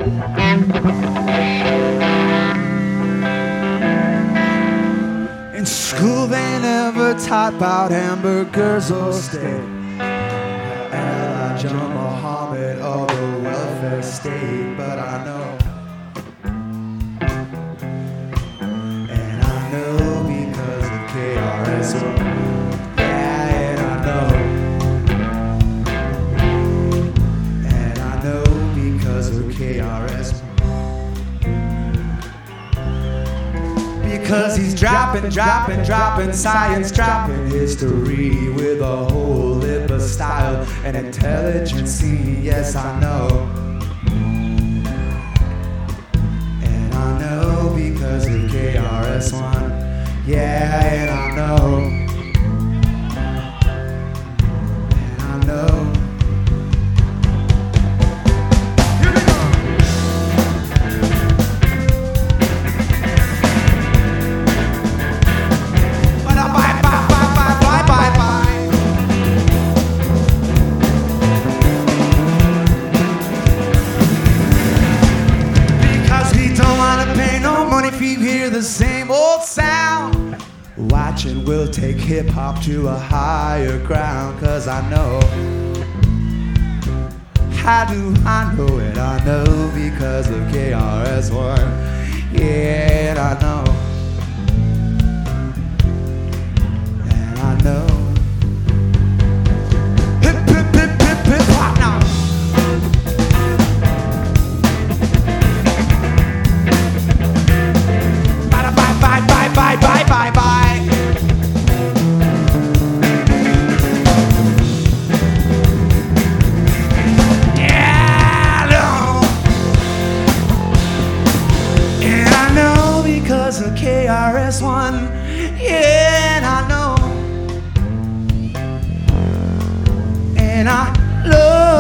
In school they never taught about hamburgers or steak. Elijah Muhammad or the welfare state, but I know. And I know because of KRS-One. Yeah, and I know. And I know because of KRS-One. Because he's dropping science, dropping history with a whole lip of style and intelligence. Yes, I know. And I know because of KRS-One. Yeah, and I know. And I know. You hear the same old sound. Watching will take hip-hop to a higher ground. Cause I know. How do I know it? I know because of KRS-One. Yeah, and I know. And I know. Hip, hip, hip, hip, hip, hop now. Bye, bye, bye, bye. Yeah, I know. And I know because of KRS-One. Yeah, and I know. And I love.